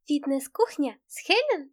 Фитнес-кухня с Хелен?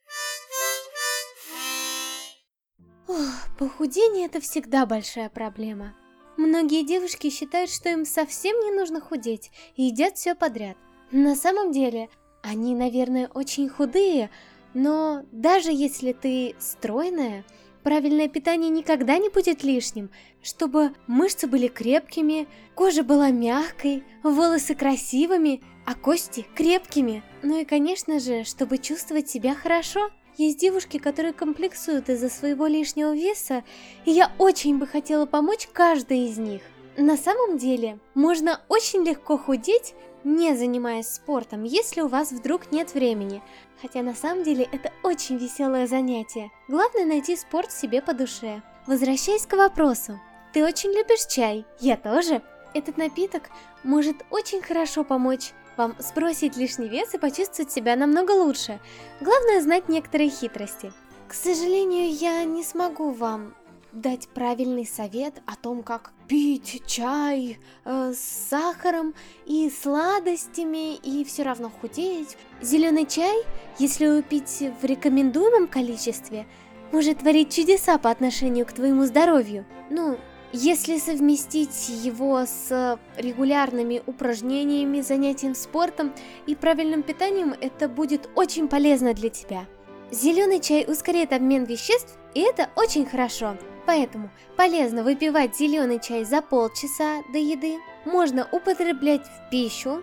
Похудение – это всегда большая проблема. Многие девушки считают, что им совсем не нужно худеть и едят все подряд. На самом деле, они, наверное, очень худые, но даже если ты стройная, правильное питание никогда не будет лишним, чтобы мышцы были крепкими, кожа была мягкой, волосы красивыми, а кости крепкими. Ну и, конечно же, чтобы чувствовать себя хорошо. Есть девушки, которые комплексуют из-за своего лишнего веса, и я очень бы хотела помочь каждой из них. На самом деле, можно очень легко худеть, не занимаясь спортом, если у вас вдруг нет времени. Хотя на самом деле это очень веселое занятие. Главное найти спорт себе по душе. Возвращаясь к вопросу. Ты очень любишь чай? Я тоже. Этот напиток может очень хорошо помочь вам сбросить лишний вес и почувствовать себя намного лучше. Главное знать некоторые хитрости. К сожалению, я не смогу вам дать правильный совет о том, как пить чай с сахаром и сладостями и все равно худеть. Зеленый чай, если его пить в рекомендуемом количестве, может творить чудеса по отношению к твоему здоровью. Если совместить его с регулярными упражнениями, занятием спортом и правильным питанием, это будет очень полезно для тебя. Зеленый чай ускоряет обмен веществ, и это очень хорошо. Поэтому полезно выпивать зеленый чай за полчаса до еды. Можно употреблять в пищу,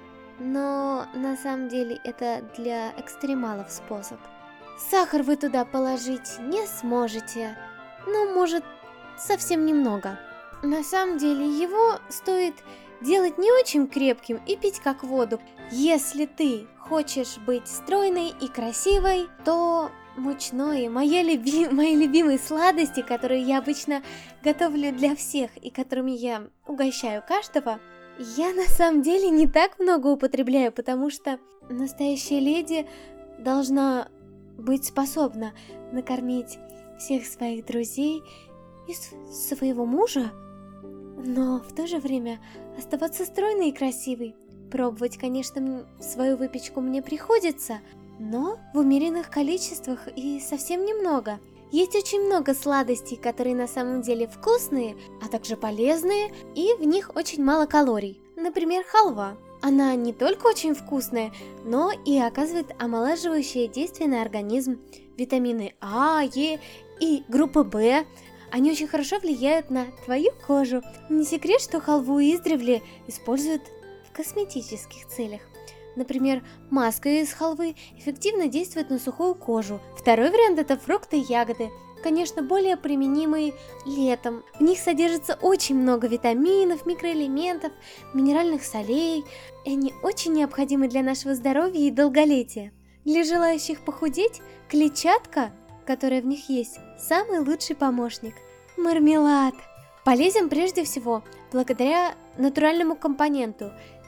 но на самом деле это для экстремалов способ. Сахар вы туда положить не сможете, может совсем немного. На самом деле его стоит делать не очень крепким и пить как воду. Если ты хочешь быть стройной и красивой, то мучное, мои любимые сладости, которые я обычно готовлю для всех и которыми я угощаю каждого, я на самом деле не так много употребляю, потому что настоящая леди должна быть способна накормить всех своих друзей и своего мужа, но в то же время оставаться стройной и красивой. Пробовать, конечно, свою выпечку мне приходится, но в умеренных количествах и совсем немного. Есть очень много сладостей, которые на самом деле вкусные, а также полезные, и в них очень мало калорий. Например, халва. Она не только очень вкусная, но и оказывает омолаживающее действие на организм. Витамины А, Е и группа В. Они очень хорошо влияют на твою кожу. Не секрет, что халву издревле используют в косметических целях. Например, маска из халвы эффективно действует на сухую кожу. Второй вариант – это фрукты и ягоды. Конечно, более применимые летом. В них содержится очень много витаминов, микроэлементов, минеральных солей. И они очень необходимы для нашего здоровья и долголетия. Для желающих похудеть, клетчатка, которая в них есть, самый лучший помощник. Мармелад полезен прежде всего благодаря натуральному компоненту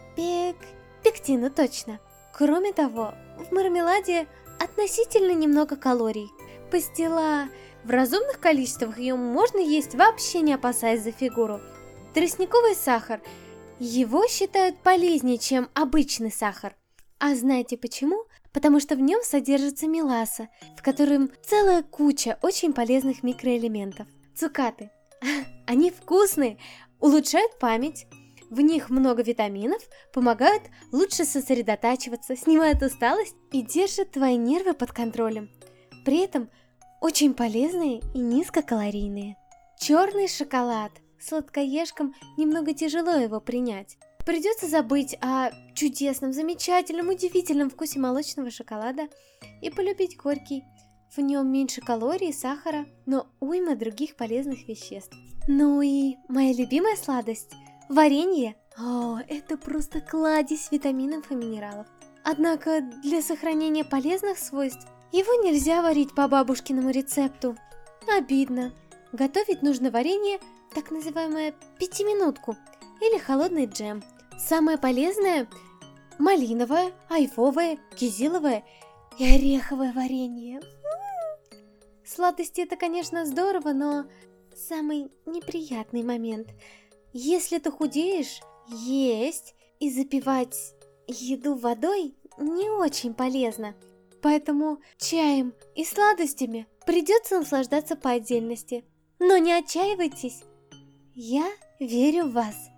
пектину, точно. Кроме того, в мармеладе относительно немного калорий. Пастила в разумных количествах ее можно есть, вообще не опасаясь за фигуру. Тростниковый сахар. Его считают полезнее, чем обычный сахар. А знаете почему? Потому что в нем содержится меласса, в котором целая куча очень полезных микроэлементов. Цукаты. Они вкусные, улучшают память, в них много витаминов, помогают лучше сосредотачиваться, снимают усталость и держат твои нервы под контролем. При этом очень полезные и низкокалорийные. Черный шоколад. Сладкоежкам немного тяжело его принять. Придется забыть о чудесном, замечательном, удивительном вкусе молочного шоколада и полюбить горький. В нем меньше калорий и сахара, но уйма других полезных веществ. Ну и моя любимая сладость – варенье. Это просто кладезь витаминов и минералов. Однако для сохранения полезных свойств его нельзя варить по бабушкиному рецепту. Обидно. Готовить нужно варенье, так называемое пятиминутку, или холодный джем. Самое полезное – малиновое, айвовое, кизиловое и ореховое варенье. Сладости – это, конечно, здорово, но самый неприятный момент. Если ты худеешь, есть и запивать еду водой не очень полезно. Поэтому чаем и сладостями придется наслаждаться по отдельности. Но не отчаивайтесь, я верю в вас.